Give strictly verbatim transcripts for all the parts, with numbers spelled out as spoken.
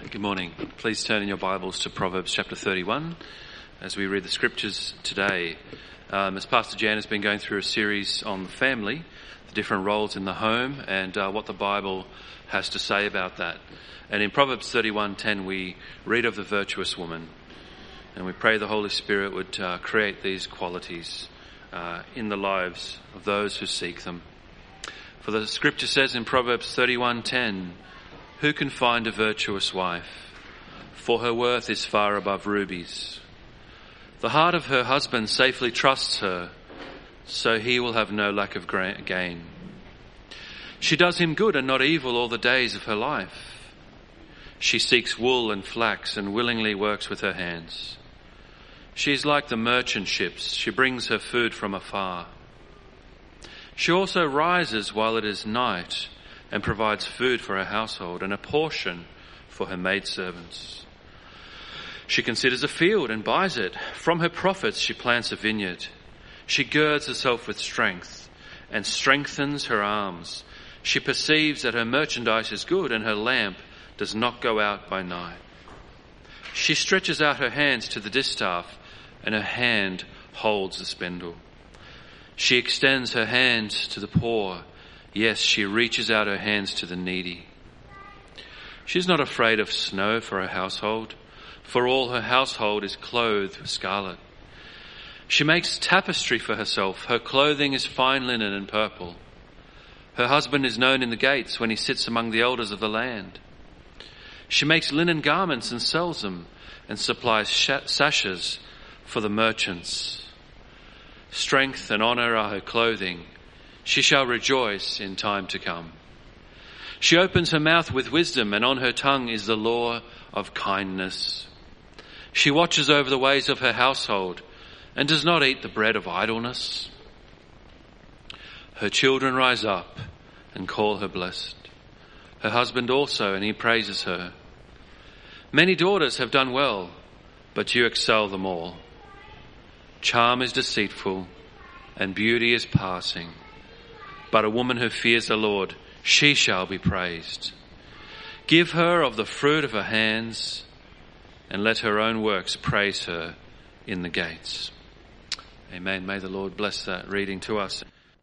Good morning. Please turn in your Bibles to Proverbs chapter thirty-one as we read the scriptures today. Um, as Pastor Jan has been going through a series on the family, the different roles in the home, and uh, what the Bible has to say about that. And in Proverbs thirty-one ten we read of the virtuous woman, and we pray the Holy Spirit would uh, create these qualities uh, in the lives of those who seek them. For the scripture says in Proverbs thirty-one ten, "Who can find a virtuous wife? For her worth is far above rubies. The heart of her husband safely trusts her, so he will have no lack of gain. She does him good and not evil all the days of her life. She seeks wool and flax and willingly works with her hands. She is like the merchant ships. She brings her food from afar. She also rises while it is night and provides food for her household and a portion for her maidservants. She considers a field and buys it. From her profits she plants a vineyard. She girds herself with strength and strengthens her arms. She perceives that her merchandise is good and her lamp does not go out by night. She stretches out her hands to the distaff and her hand holds the spindle. She extends her hand to the poor. Yes, she reaches out her hands to the needy. She is not afraid of snow for her household, for all her household is clothed with scarlet. She makes tapestry for herself. Her clothing is fine linen and purple. Her husband is known in the gates when he sits among the elders of the land. She makes linen garments and sells them, and supplies sashes for the merchants. Strength and honor are her clothing. She shall rejoice in time to come. She opens her mouth with wisdom, and on her tongue is the law of kindness. She watches over the ways of her household and does not eat the bread of idleness. Her children rise up and call her blessed. Her husband also, and he praises her. Many daughters have done well, but you excel them all. Charm is deceitful and beauty is passing. But a woman who fears the Lord, she shall be praised. Give her of the fruit of her hands, and let her own works praise her in the gates." Amen. May the Lord bless that reading to us.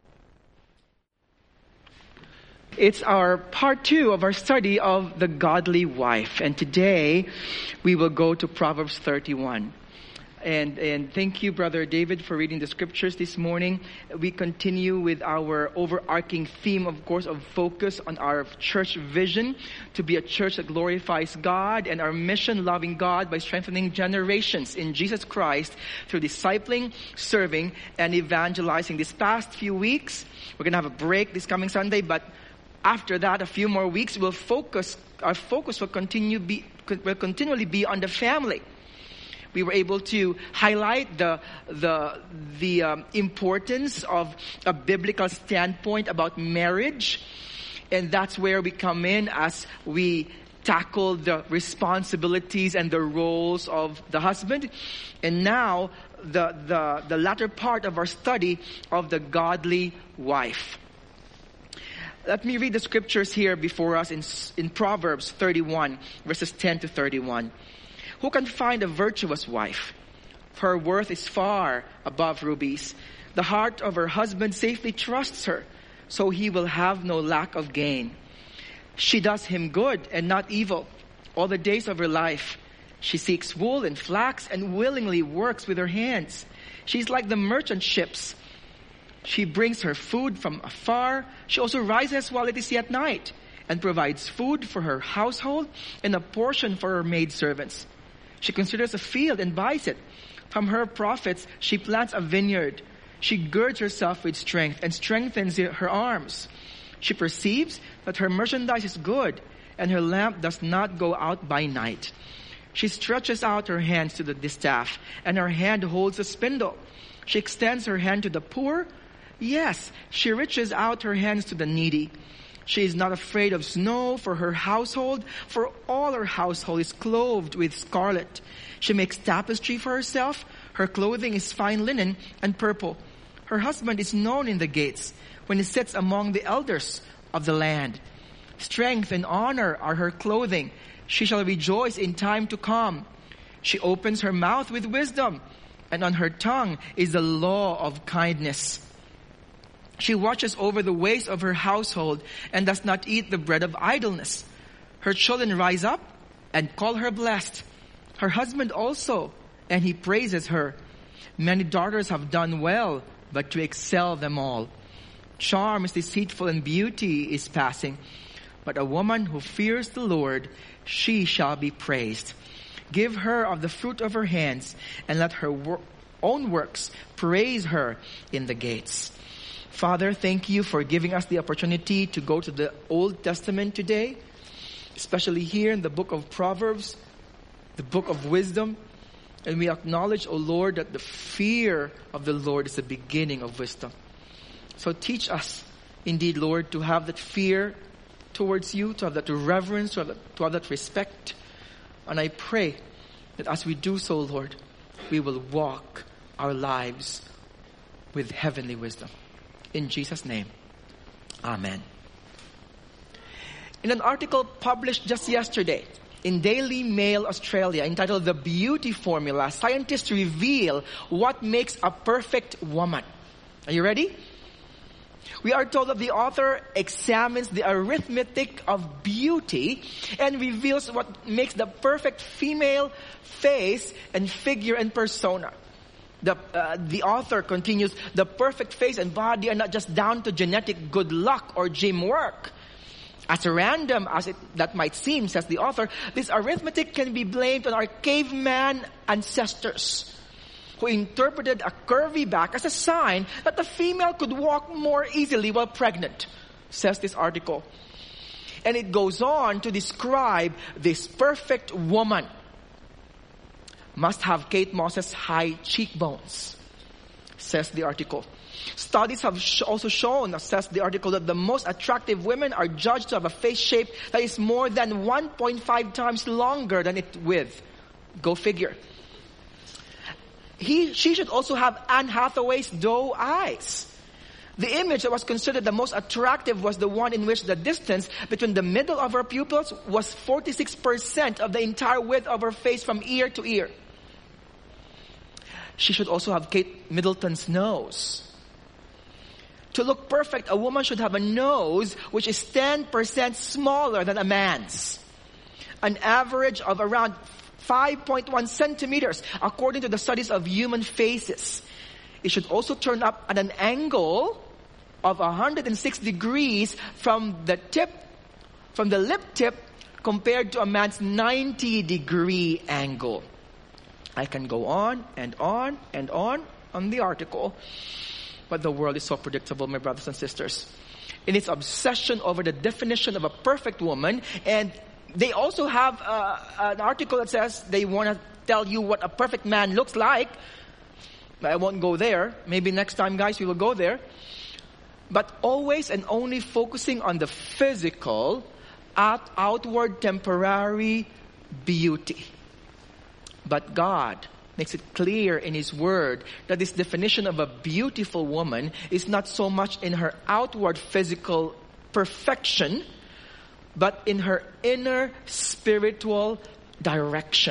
It's our part two of our study of the godly wife. And today we will go to Proverbs thirty-one. And and thank you, Brother David, for reading the scriptures this morning. We continue with our overarching theme, of course, of focus on our church vision to be a church that glorifies God, and our mission, loving God by strengthening generations in Jesus Christ through discipling, serving, and evangelizing. These past few weeks, we're going to have a break this coming Sunday, but after that, a few more weeks, we'll focus, our focus will continue be, will continually be on the family. We were able to highlight the the the um, importance of a biblical standpoint about marriage, and that's where we come in as we tackle the responsibilities and the roles of the husband. And now the the the latter part of our study of the godly wife. Let me read the scriptures here before us in in Proverbs thirty-one, verses ten to thirty-one. "Who can find a virtuous wife? For her worth is far above rubies. The heart of her husband safely trusts her, so he will have no lack of gain. She does him good and not evil all the days of her life. She seeks wool and flax and willingly works with her hands. She's like the merchant ships. She brings her food from afar. She also rises while it is yet night and provides food for her household and a portion for her maidservants. She considers a field and buys it. From her profits, she plants a vineyard. She girds herself with strength and strengthens her arms. She perceives that her merchandise is good, and her lamp does not go out by night. She stretches out her hands to the distaff, and her hand holds a spindle. She extends her hand to the poor. Yes, she reaches out her hands to the needy. She is not afraid of snow for her household, for all her household is clothed with scarlet. She makes tapestry for herself. Her clothing is fine linen and purple. Her husband is known in the gates when he sits among the elders of the land. Strength and honor are her clothing, She shall rejoice in time to come. She opens her mouth with wisdom, and on her tongue is the law of kindness. She watches over the ways of her household and does not eat the bread of idleness. Her children rise up and call her blessed. Her husband also, and he praises her. Many daughters have done well, but to excel them all. Charm is deceitful and beauty is passing. But a woman who fears the Lord, she shall be praised. Give her of the fruit of her hands, and let her wor- own works praise her in the gates. Father, thank you for giving us the opportunity to go to the Old Testament today, especially here in the book of Proverbs, the book of wisdom. And we acknowledge, O Lord, that the fear of the Lord is the beginning of wisdom. So teach us, indeed, Lord, to have that fear towards you, to have that reverence, to have that, to have that respect. And I pray that as we do so, Lord, we will walk our lives with heavenly wisdom. In Jesus' name, amen. In an article published just yesterday in Daily Mail Australia entitled The Beauty Formula, scientists reveal what makes a perfect woman. Are you ready? We are told that the author examines the arithmetic of beauty and reveals what makes the perfect female face and figure and persona. The, uh, the author continues, the perfect face and body are not just down to genetic good luck or gym work. As random as it, that might seem, says the author, this arithmetic can be blamed on our caveman ancestors, who interpreted a curvy back as a sign that the female could walk more easily while pregnant, says this article. And it goes on to describe this perfect woman must have Kate Moss's high cheekbones, says the article. Studies have sh- also shown, says the article, that the most attractive women are judged to have a face shape that is more than one point five times longer than its width. Go figure. He, she should also have Anne Hathaway's doe eyes. The image that was considered the most attractive was the one in which the distance between the middle of her pupils was forty-six percent of the entire width of her face from ear to ear. She should also have Kate Middleton's nose. To look perfect, a woman should have a nose which is ten percent smaller than a man's. An average of around five point one centimeters, according to the studies of human faces. It should also turn up at an angle of one hundred six degrees from the tip, from the lip tip, compared to a man's ninety degree angle. I can go on and on and on on the article. But the world is so predictable, my brothers and sisters. In its obsession over the definition of a perfect woman, and they also have uh, an article that says they want to tell you what a perfect man looks like. I won't go there. Maybe next time, guys, we will go there. But always and only focusing on the physical, out- outward, temporary beauty. But God makes it clear in His Word that this definition of a beautiful woman is not so much in her outward physical perfection, but in her inner spiritual direction.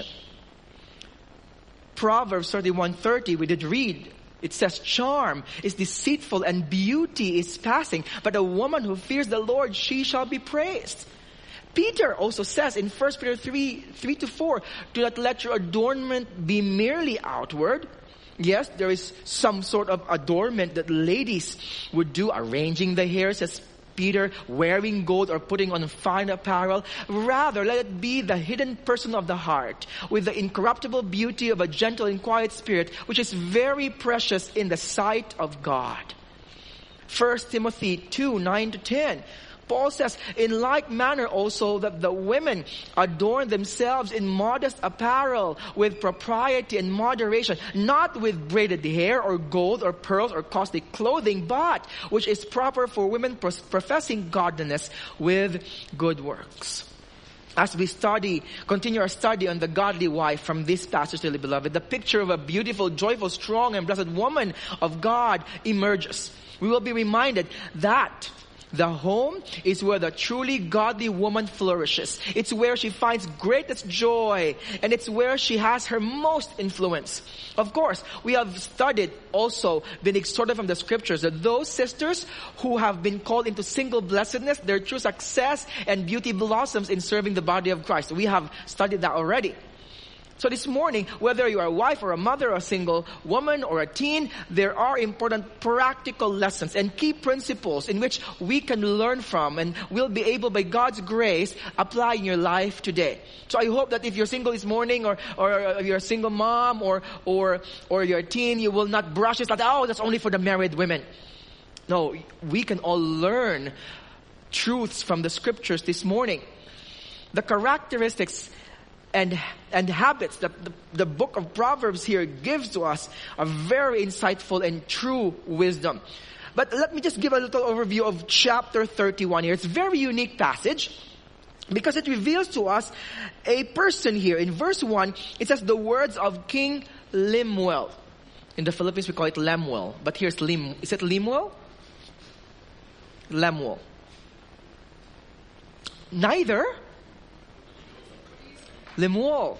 Proverbs thirty-one thirty, we did read, it says, charm is deceitful and beauty is passing, but a woman who fears the Lord, she shall be praised. Peter also says in First Peter three, three to four, do not let your adornment be merely outward. Yes, there is some sort of adornment that ladies would do, arranging the hair, says Peter, wearing gold or putting on fine apparel. Rather, let it be the hidden person of the heart, with the incorruptible beauty of a gentle and quiet spirit, which is very precious in the sight of God. First Timothy two, nine to ten. Paul says, in like manner also that the women adorn themselves in modest apparel with propriety and moderation, not with braided hair or gold or pearls or costly clothing, but which is proper for women professing godliness with good works. As we study, continue our study on the godly wife from this passage, dearly beloved, the picture of a beautiful, joyful, strong, and blessed woman of God emerges. We will be reminded that The home is where the truly godly woman flourishes. It's where she finds greatest joy, and it's where she has her most influence. Of course, we have studied also, been exhorted from the scriptures, that those sisters who have been called into single blessedness, their true success and beauty blossoms in serving the body of Christ. We have studied that already. So this morning, whether you are a wife or a mother or a single woman or a teen, there are important practical lessons and key principles in which we can learn from and will be able, by God's grace, apply in your life today. So I hope that if you're single this morning, or, or you're a single mom, or, or, or you're a teen, you will not brush it like, oh, that's only for the married women. No, we can all learn truths from the scriptures this morning. The characteristics and and habits that the, the book of Proverbs here gives to us are very insightful and true wisdom. But let me just give a little overview of chapter thirty-one here. It's a very unique passage because it reveals to us a person here. In verse one, it says the words of King Lemuel. In the Philippines, we call it Lemuel. But here's Lim. Is it Lemuel? Lemuel. Neither. Lemuel.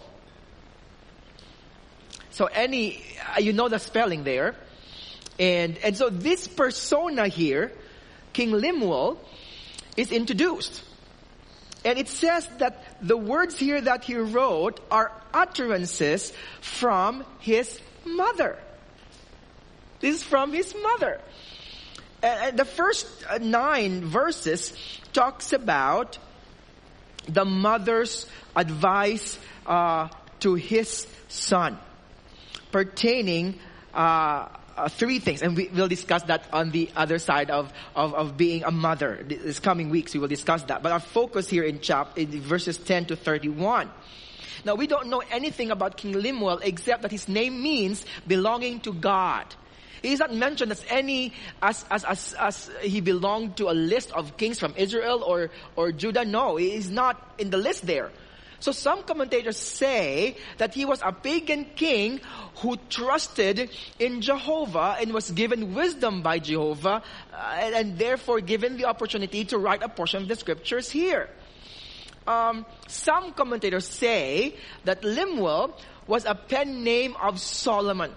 So any, uh, you know the spelling there. And, and so this persona here, King Lemuel, is introduced. And it says that the words here that he wrote are utterances from his mother. This is from his mother. And the first nine verses talks about the mother's advice uh, to his son pertaining uh, uh, three things, and we will discuss that on the other side of, of, of being a mother. This coming weeks we will discuss that. But our focus here in chapter in verses ten to thirty-one. Now we don't know anything about King Lemuel except that his name means belonging to God. He is not mentioned as any as as as as he belonged to a list of kings from Israel or or Judah. No, he is not in the list there. So some commentators say that he was a pagan king who trusted in Jehovah and was given wisdom by Jehovah, uh, and, and therefore given the opportunity to write a portion of the scriptures here. Um, some commentators say that Lemuel was a pen name of Solomon.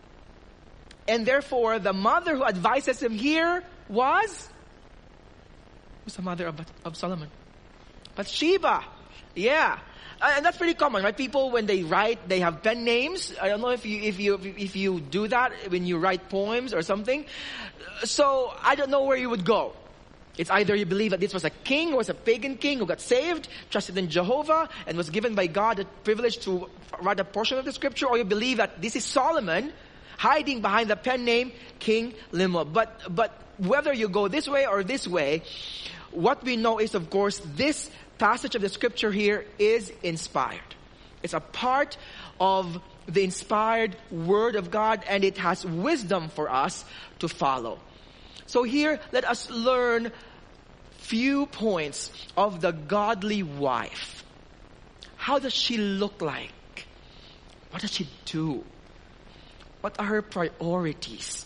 And therefore, the mother who advises him here was? Who's the mother of, of Solomon? Bathsheba. Yeah. And that's pretty common, right? People, when they write, they have pen names. I don't know if you, if you, if you do that when you write poems or something. So, I don't know where you would go. It's either you believe that this was a king, was a pagan king who got saved, trusted in Jehovah, and was given by God the privilege to write a portion of the scripture, or you believe that this is Solomon, hiding behind the pen name King Lemuel. But, but whether you go this way or this way, what we know is, of course, this passage of the scripture here is inspired. It's a part of the inspired word of God, and it has wisdom for us to follow. So here, let us learn few points of the godly wife. How does she look like? What does she do? What are her priorities?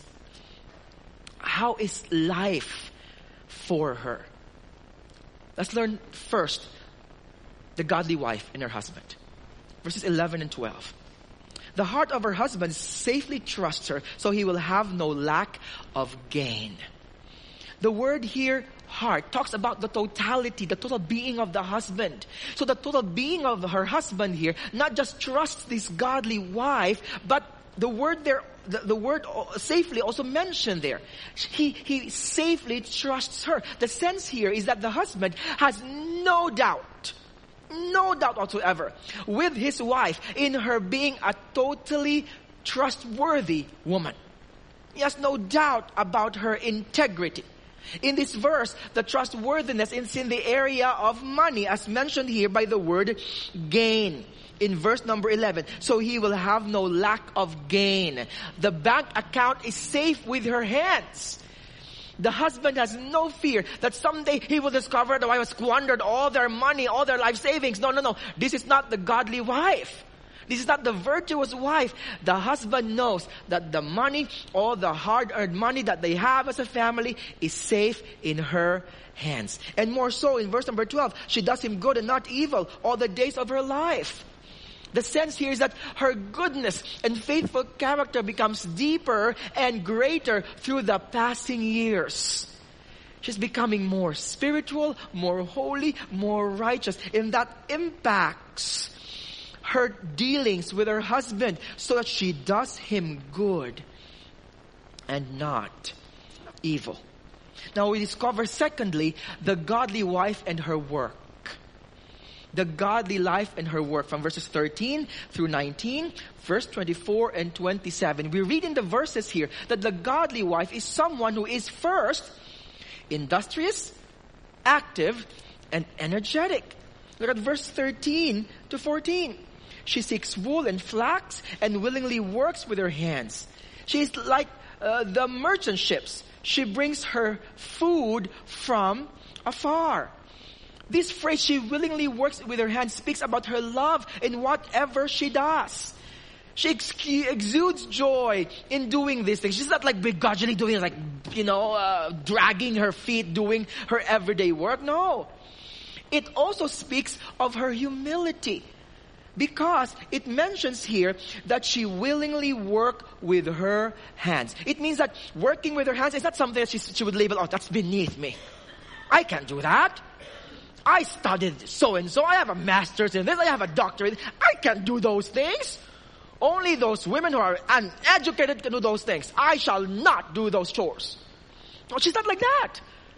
How is life for her? Let's learn first the godly wife and her husband. Verses eleven and twelve. The heart of her husband safely trusts her, so he will have no lack of gain. The word here, heart, talks about the totality, the total being of the husband. So the total being of her husband here not just trusts this godly wife, but the word there, the, the word safely also mentioned there. He, he safely trusts her. The sense here is that the husband has no doubt, no doubt whatsoever with his wife in her being a totally trustworthy woman. He has no doubt about her integrity. In this verse, the trustworthiness is in the area of money, as mentioned here by the word gain. In verse number eleven, so he will have no lack of gain. The bank account is safe with her hands. The husband has no fear that someday he will discover the wife has squandered all their money, all their life savings. No, no, no. This is not the godly wife. This is not the virtuous wife. The husband knows that the money, all the hard-earned money that they have as a family is safe in her hands. And more so in verse number twelve, she does him good and not evil all the days of her life. The sense here is that her goodness and faithful character becomes deeper and greater through the passing years. She's becoming more spiritual, more holy, more righteous. And that impacts her dealings with her husband so that she does him good and not evil. Now we discover secondly, the godly wife and her work. The godly life and her work from verses thirteen through nineteen, verse twenty-four and twenty-seven. We read in the verses here that the godly wife is someone who is first industrious, active, and energetic. Look at verse thirteen to fourteen. She seeks wool and flax and willingly works with her hands. She is like uh, the merchant ships. She brings her food from afar. This phrase, she willingly works with her hands, speaks about her love in whatever she does. She ex- exudes joy in doing these things. She's not like begrudgingly doing it, like, you know, uh, dragging her feet, doing her everyday work. No. It also speaks of her humility. Because it mentions here that she willingly worked with her hands. It means that working with her hands is not something that she, she would label, oh, that's beneath me. I can't do that. I studied so-and-so. I have a master's in this. I have a doctorate. I can't do those things. Only those women who are uneducated can do those things. I shall not do those chores. No, she's not like that.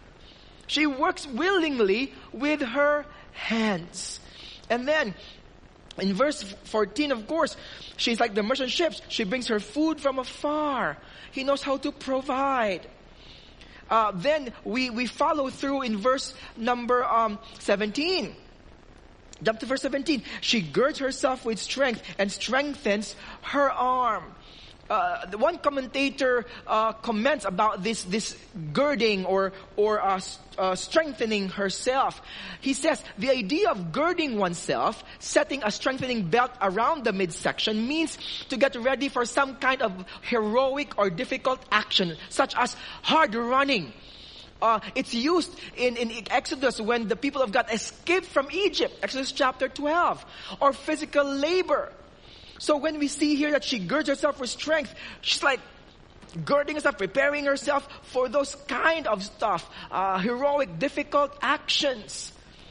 She works willingly with her hands. And then, in verse fourteen, of course, she's like the merchant ships. She brings her food from afar. He knows how to provide. Uh, then we, we follow through in verse number um, seventeen. Jump to verse seventeen. She girds herself with strength and strengthens her arm. Uh, the one commentator uh, comments about this this girding or or uh, uh, strengthening herself. He says the idea of girding oneself, setting a strengthening belt around the midsection, means to get ready for some kind of heroic or difficult action, such as hard running. Uh, it's used in, in Exodus when the people of God escaped from Egypt, Exodus chapter twelve, or physical labor. So when we see here that she girds herself with strength, she's like girding herself, preparing herself for those kind of stuff, uh, heroic, difficult actions.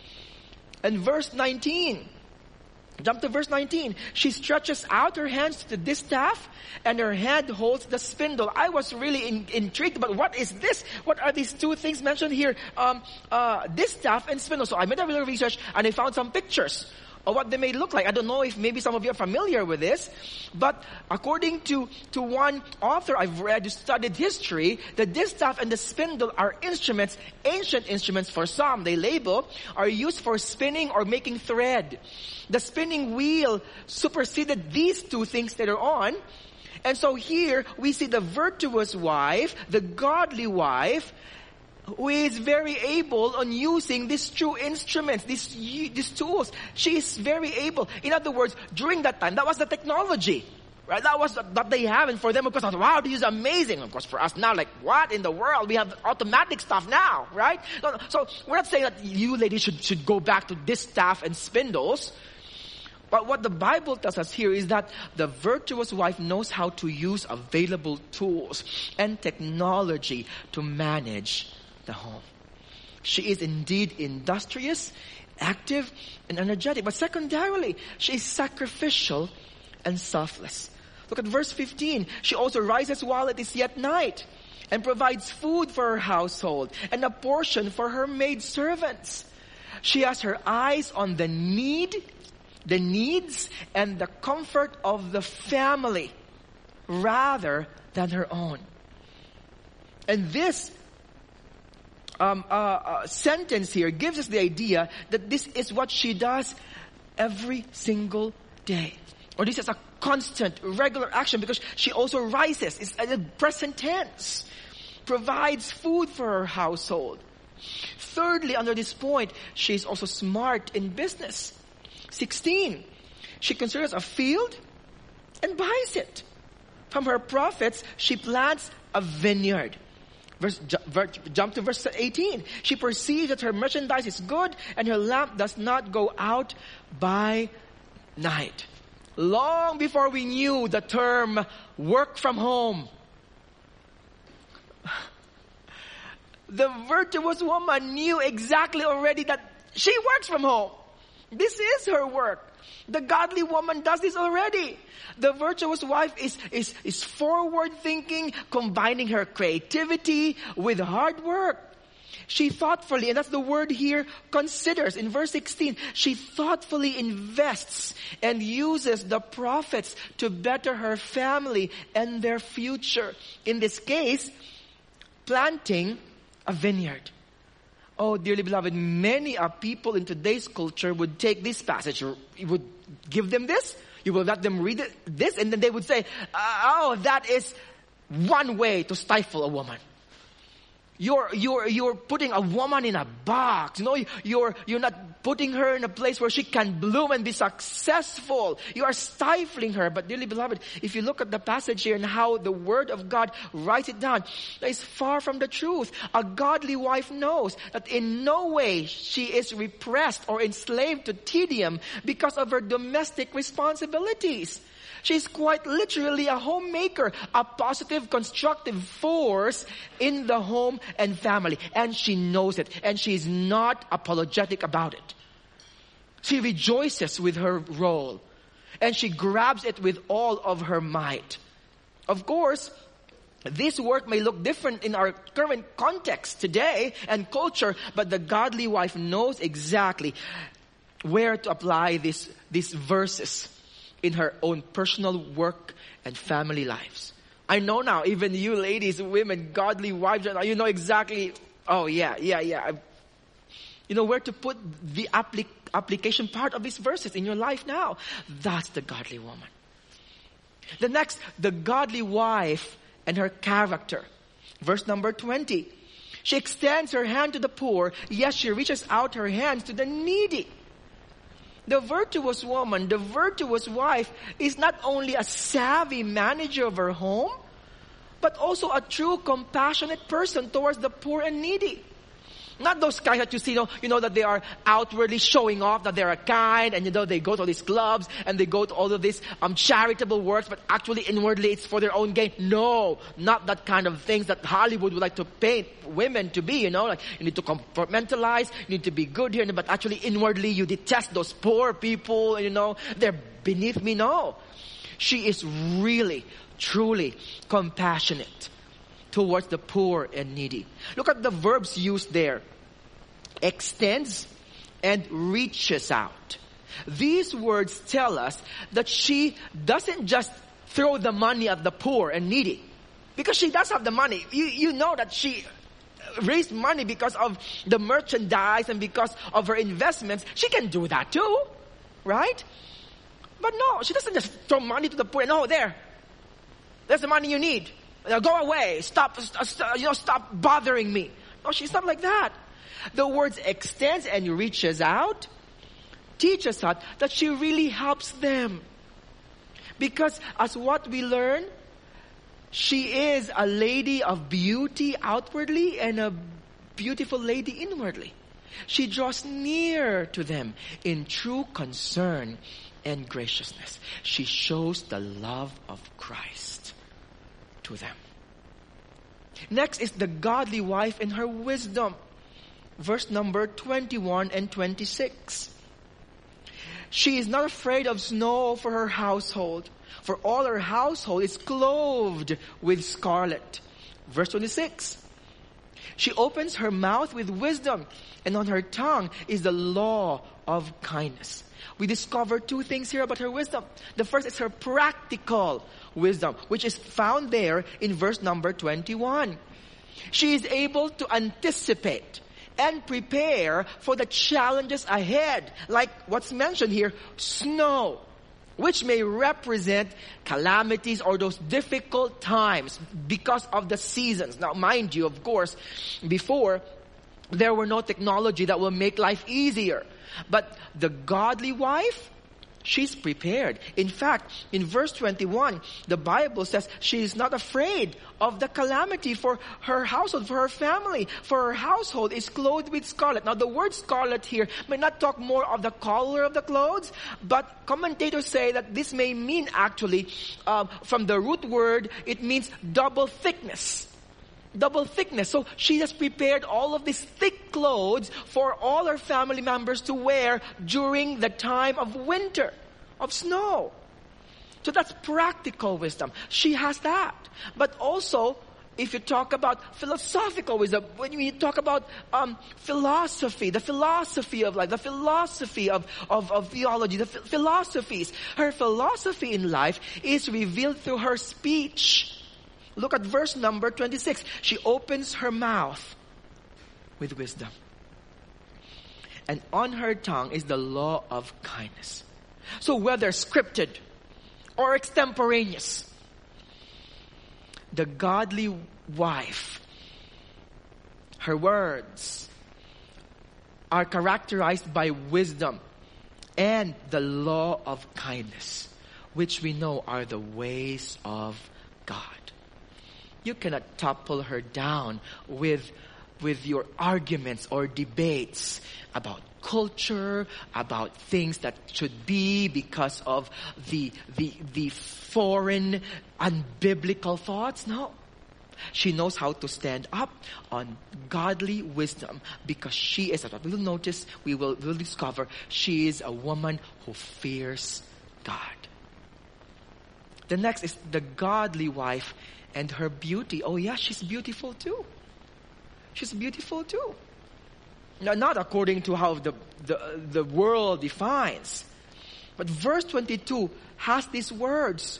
And verse nineteen, jump to verse nineteen. She stretches out her hands to the distaff, and her hand holds the spindle. I was really in, intrigued about what is this? What are these two things mentioned here? Um, uh, distaff and spindle. So I made a little research, and I found some pictures or what they may look like. I don't know if maybe some of you are familiar with this, but according to, to one author I've read who studied history, the distaff and the spindle are instruments, ancient instruments for some, they label, are used for spinning or making thread. The spinning wheel superseded these two things later on. And so here we see the virtuous wife, the godly wife, who is very able on using these two instruments, these, these tools. She is very able. In other words, during that time, that was the technology. Right? That was that they have. And for them, of course, wow, this is amazing. Of course, for us now, like, what in the world? We have automatic stuff now, right? So, so we're not saying that you ladies should, should go back to distaff and spindles. But what the Bible tells us here is that the virtuous wife knows how to use available tools and technology to manage the home. She is indeed industrious, active, and energetic. But secondarily, she is sacrificial and selfless. Look at verse fifteen. She also rises while it is yet night and provides food for her household and a portion for her maid servants. She has her eyes on the need, the needs, and the comfort of the family rather than her own. And this Um, uh, uh, sentence here gives us the idea that this is what she does every single day. Or this is a constant, regular action because she also rises. It's a present tense. Provides food for her household. Thirdly, under this point, she's also smart in business. sixteen. she considers a field and buys it. From her profits, she plants a vineyard. Verse, jump to verse eighteen. She perceives that her merchandise is good and her lamp does not go out by night. Long before we knew the term work from home, the virtuous woman knew exactly already that she works from home. This is her work. The godly woman does this already. The virtuous wife is, is, is forward thinking, combining her creativity with hard work. She thoughtfully, and that's the word here, considers. In verse sixteen, she thoughtfully invests and uses the profits to better her family and their future. In this case, planting a vineyard. Oh, dearly beloved, many a people in today's culture would take this passage, you would give them this, you will let them read it, this, and then they would say, oh, that is one way to stifle a woman. You're, you're, you're putting a woman in a box. You know, you're, you're not putting her in a place where she can bloom and be successful. You are stifling her. But dearly beloved, if you look at the passage here and how the Word of God writes it down, that is far from the truth. A godly wife knows that in no way she is repressed or enslaved to tedium because of her domestic responsibilities. She's quite literally a homemaker, a positive, constructive force in the home and family. And she knows it. And she's not apologetic about it. She rejoices with her role. And she grabs it with all of her might. Of course, this work may look different in our current context today and culture, but the godly wife knows exactly where to apply this, these verses in her own personal work and family lives. I know now, even you ladies, women, godly wives, you know exactly, oh yeah, yeah, yeah. You know where to put the applic- application part of these verses in your life now. That's the godly woman. The next, the godly wife and her character. Verse number twenty. She extends her hand to the poor, yes, she reaches out her hands to the needy. The virtuous woman, the virtuous wife, is not only a savvy manager of her home, but also a true compassionate person towards the poor and needy. Not those guys that you see, you know, you know, that they are outwardly showing off that they are kind, and you know, they go to these clubs and they go to all of these um, charitable works, but actually inwardly it's for their own gain. No, not that kind of things that Hollywood would like to paint women to be, you know, like you need to compartmentalize, you need to be good here, but actually inwardly you detest those poor people, you know, they're beneath me. No. She is really, truly compassionate towards the poor and needy. Look at the verbs used there. Extends and reaches out. These words tell us that she doesn't just throw the money at the poor and needy. Because she does have the money. You, you know that she raised money because of the merchandise and because of her investments. She can do that too. Right? But no, she doesn't just throw money to the poor. No, there. There's the money you need. Now go away. Stop, st- you know, stop bothering me. No, she's not like that. The words extends and reaches out teaches us that she really helps them. Because as what we learn, she is a lady of beauty outwardly and a beautiful lady inwardly. She draws near to them in true concern and graciousness. She shows the love of Christ to them. Next is the godly wife in her wisdom. Verse number twenty-one and twenty-six. She is not afraid of snow for her household, for all her household is clothed with scarlet. Verse twenty-six. She opens her mouth with wisdom, and on her tongue is the law of kindness. We discover two things here about her wisdom. The first is her practical wisdom, which is found there in verse number twenty-one. She is able to anticipate and prepare for the challenges ahead, like what's mentioned here, snow, which may represent calamities or those difficult times because of the seasons. Now, mind you, of course, before there were no technology that will make life easier. But the godly wife She's prepared. In fact, in verse twenty-one, the Bible says she is not afraid of the calamity for her household, for her family. For her household is clothed with scarlet. Now the word scarlet here may not talk more of the color of the clothes, but commentators say that this may mean actually, um, from the root word, it means double thickness. Double thickness. So she has prepared all of these thick clothes for all her family members to wear during the time of winter, of snow. So that's practical wisdom. She has that. But also, if you talk about philosophical wisdom, when you talk about um, philosophy, the philosophy of life, the philosophy of, of, of theology, the ph- philosophies, her philosophy in life is revealed through her speech. Look at verse number twenty-six. She opens her mouth with wisdom. And on her tongue is the law of kindness. So whether scripted or extemporaneous, the godly wife, her words are characterized by wisdom and the law of kindness, which we know are the ways of God. You cannot topple her down with, with your arguments or debates about culture, about things that should be because of the, the, the foreign, unbiblical thoughts. No. She knows how to stand up on godly wisdom because she is, what we'll notice, we will we'll discover, she is a woman who fears God. The next is the godly wife and her beauty. Oh yeah, she's beautiful too. She's beautiful too. Now, not according to how the, the, the world defines. But verse twenty-two has these words.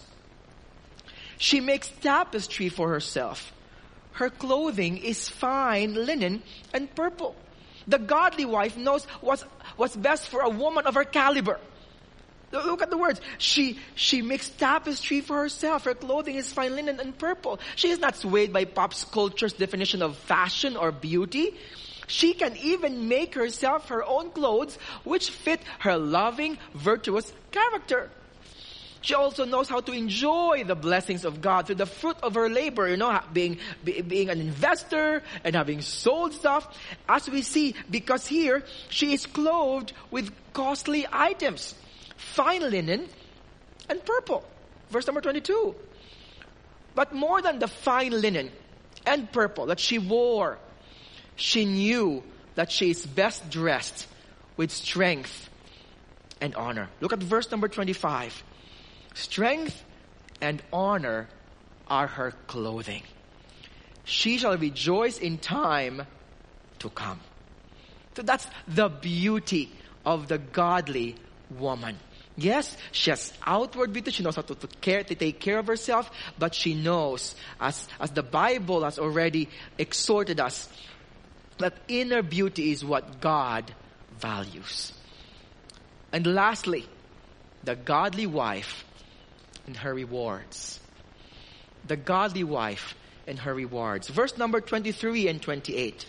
She makes tapestry for herself. Her clothing is fine linen and purple. The godly wife knows what's, what's best for a woman of her caliber. Look at the words. She, she makes tapestry for herself. Her clothing is fine linen and purple. She is not swayed by pop culture's definition of fashion or beauty. She can even make herself her own clothes which fit her loving, virtuous character. She also knows how to enjoy the blessings of God through the fruit of her labor, you know, being, being an investor and having sold stuff. As we see, because here, she is clothed with costly items. Fine linen and purple. Verse number twenty-two. But more than the fine linen and purple that she wore, she knew that she is best dressed with strength and honor. Look at verse number twenty-five. Strength and honor are her clothing. She shall rejoice in time to come. So that's the beauty of the godly woman. Yes, she has outward beauty. She knows how to, to care, to take care of herself. But she knows, as, as the Bible has already exhorted us, that inner beauty is what God values. And lastly, the godly wife and her rewards. The godly wife and her rewards. Verse number twenty-three and twenty-eight.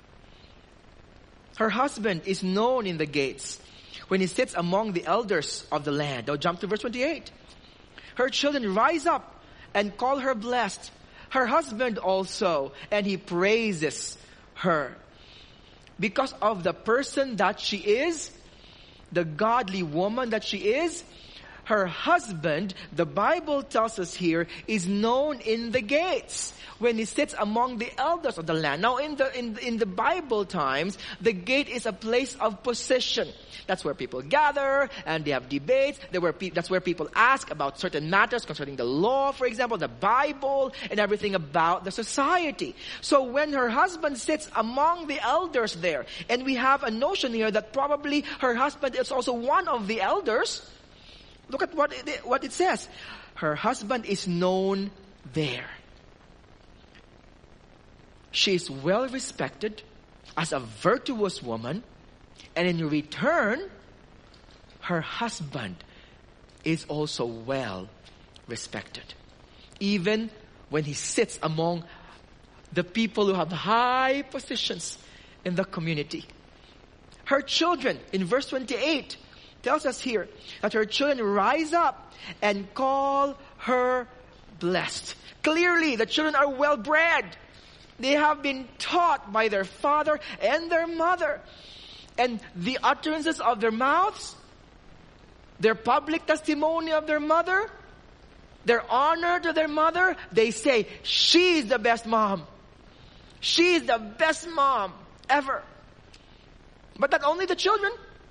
Her husband is known in the gates when he sits among the elders of the land. Now jump to verse twenty-eight. Her children rise up and call her blessed. Her husband also, and he praises her. Because of the person that she is, the godly woman that she is, her husband, the Bible tells us here, is known in the gates when he sits among the elders of the land. Now in the in, in the Bible times, the gate is a place of position. That's where people gather and they have debates. There were pe- that's where people ask about certain matters concerning the law, for example, the Bible, and everything about the society. So when her husband sits among the elders there, and we have a notion here that probably her husband is also one of the elders. Look at what it, what it says. Her husband is known there. She is well respected as a virtuous woman, and in return, her husband is also well respected. Even when he sits among the people who have high positions in the community. Her children, in verse twenty-eight, tells us here that her children rise up and call her blessed. Clearly, the children are well bred. They have been taught by their father and their mother. And the utterances of their mouths, their public testimony of their mother, their honor to their mother, they say, she's the best mom. She's the best mom ever. But not only the children,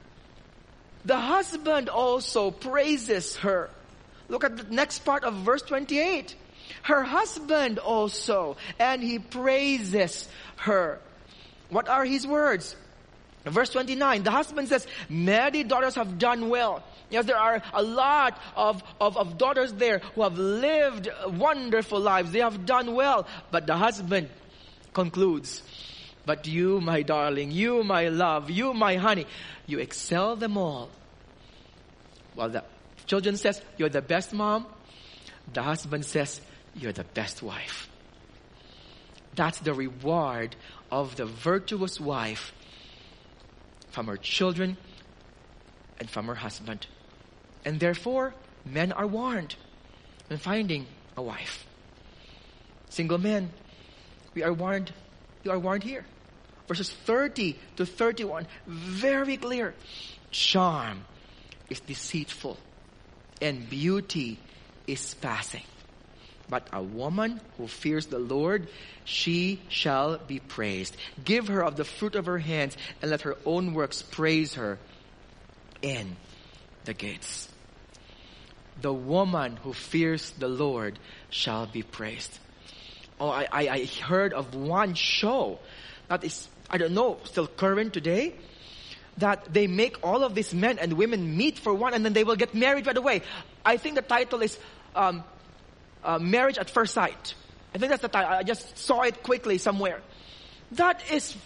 the husband also praises her. Look at the next part of verse twenty-eight. Her husband also, and he praises her. What are his words? Verse twenty-nine, the husband says, many daughters have done well. Yes, there are a lot of, of, of daughters there who have lived wonderful lives. They have done well. But the husband concludes, but you, my darling, you, my love, you, my honey, you excel them all. While the children says, you're the best mom, the husband says, you're the best wife. That's the reward of the virtuous wife from her children and from her husband. And therefore, men are warned in finding a wife. Single men, we are warned, you are warned here. Verses thirty to thirty-one, very clear. Charm is deceitful and beauty is passing. But a woman who fears the Lord, she shall be praised. Give her of the fruit of her hands, and let her own works praise her in the gates. The woman who fears the Lord shall be praised. Oh, I, I, I heard of one show that is, I don't know, still current today, that they make all of these men and women meet for one and then they will get married right away. I think the title is um, uh, Marriage at First Sight. I think that's the title. I just saw it quickly somewhere. That is,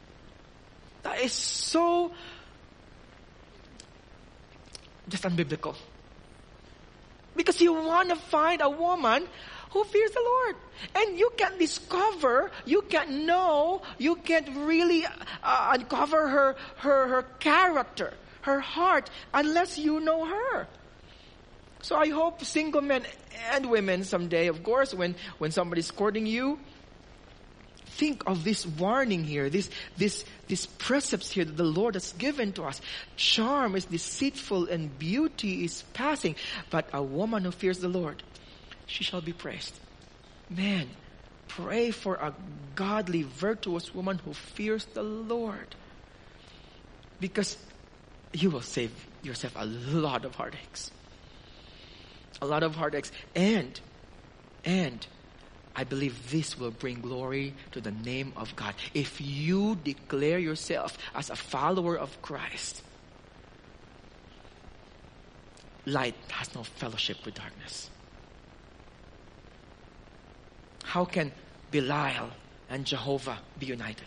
that is so just unbiblical. Because you want to find a woman who fears the Lord. And you can't discover, you can't know, you can't really uh, uncover her, her, her character, her heart, unless you know her. So I hope single men and women someday, of course, when, when somebody's courting you, think of this warning here, this, this, this precepts here that the Lord has given to us. Charm is deceitful and beauty is passing, but a woman who fears the Lord, she shall be praised. Man, pray for a godly, virtuous woman who fears the Lord. Because you will save yourself a lot of heartaches. A lot of heartaches. And, and, I believe this will bring glory to the name of God. If you declare yourself as a follower of Christ, light has no fellowship with darkness. How can Belial and Jehovah be united?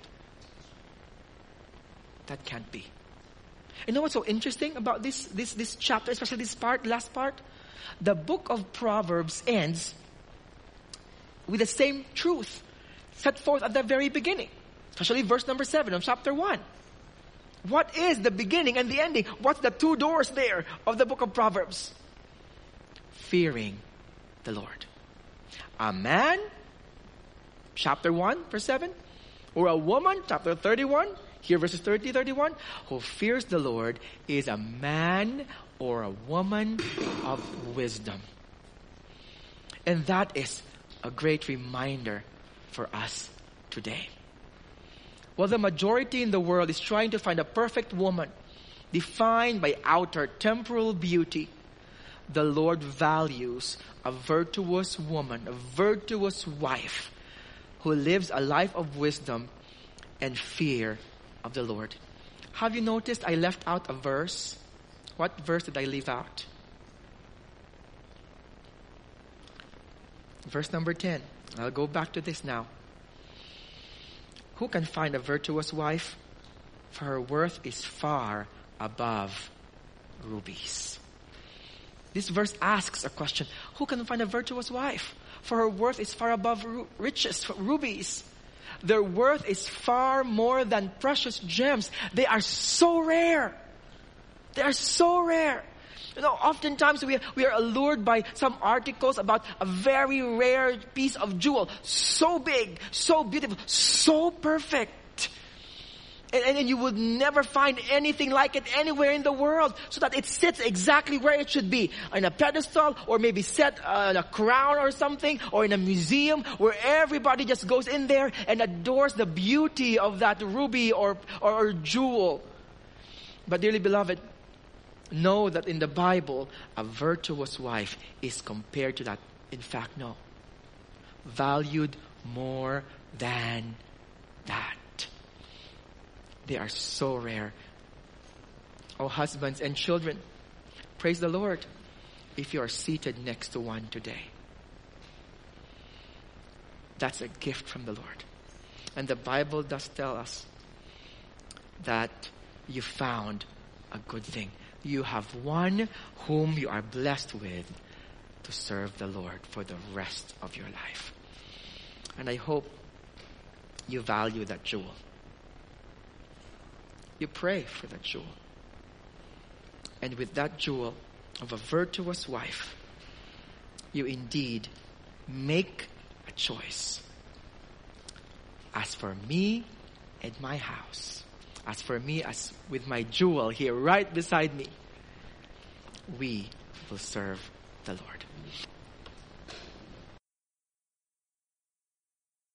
That can't be. You know what's so interesting about this, this, this chapter, especially this part, last part? The book of Proverbs ends with the same truth set forth at the very beginning. Especially verse number seven of chapter one. What is the beginning and the ending? What's the two doors there of the book of Proverbs? Fearing the Lord. A man, chapter one, verse seven. Or a woman, chapter thirty-one. Here verses thirty, thirty-one. Who fears the Lord is a man or a woman of wisdom. And that is a great reminder for us today. While the majority in the world is trying to find a perfect woman defined by outer temporal beauty, the Lord values a virtuous woman, a virtuous wife who lives a life of wisdom and fear of the Lord. Have you noticed I left out a verse? What verse did I leave out? Verse number ten. I'll go back to this now. Who can find a virtuous wife? For her worth is far above rubies. This verse asks a question. Who can find a virtuous wife? For her worth is far above ru- riches, rubies. Their worth is far more than precious gems. They are so rare. They are so rare. You know, oftentimes we, we are allured by some articles about a very rare piece of jewel. So big, so beautiful, so perfect. And, and you would never find anything like it anywhere in the world. So that it sits exactly where it should be. On a pedestal, or maybe set on a crown or something, or in a museum where everybody just goes in there and adores the beauty of that ruby or, or, or jewel. But dearly beloved, know that in the Bible, a virtuous wife is compared to that. In fact, no. Valued more than that. They are so rare. Oh, husbands and children, praise the Lord if you are seated next to one today. That's a gift from the Lord. And the Bible does tell us that you found a good thing. You have one whom you are blessed with to serve the Lord for the rest of your life. And I hope you value that jewel. You pray for that jewel. And with that jewel of a virtuous wife, you indeed make a choice. As for me and my house, as for me, as with my jewel here right beside me, we will serve the Lord.